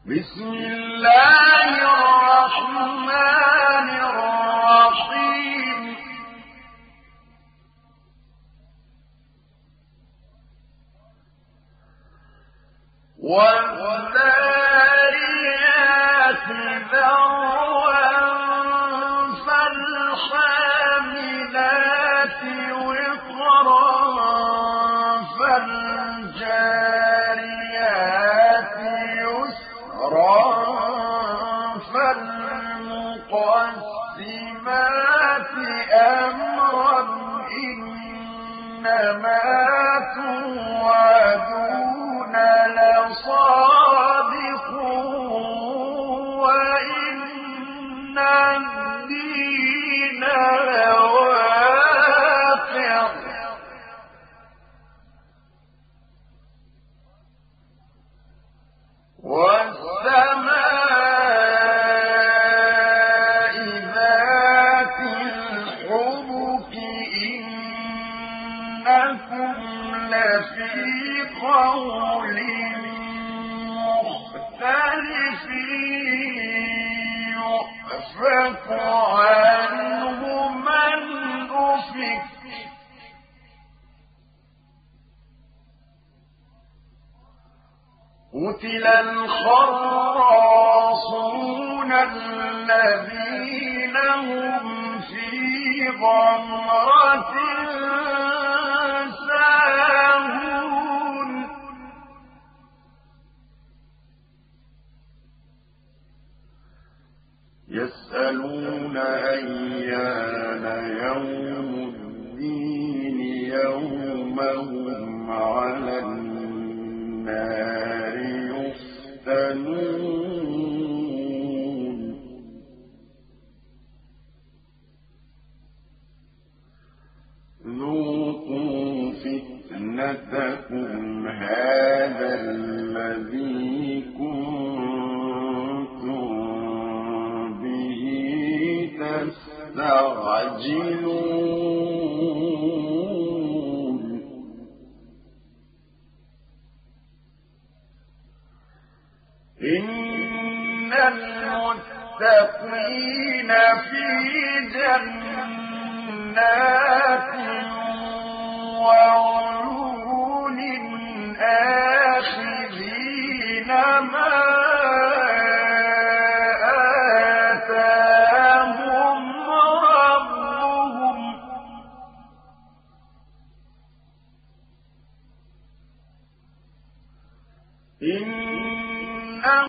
بسم الله الرحمن الرحيم والذاريات ذروا فالحاملات وقرا فالجاريات يسرا فالمقسمات أمرا إنما توعدون لصادق وإن الدين لواقع والسماء ذات الحبك إنكم لفي قول مختلف يؤفك عنه من أفك قتل الخراصون الذين هم في غمرة ساهون يسألون أيان يوم الدين يوم هم على النار يفتنون ذوقوا فتنتكم هذا الذي كنتم به تستعجلون إن المتقين في جنات وعيون آخذين ما آتاهم ربهم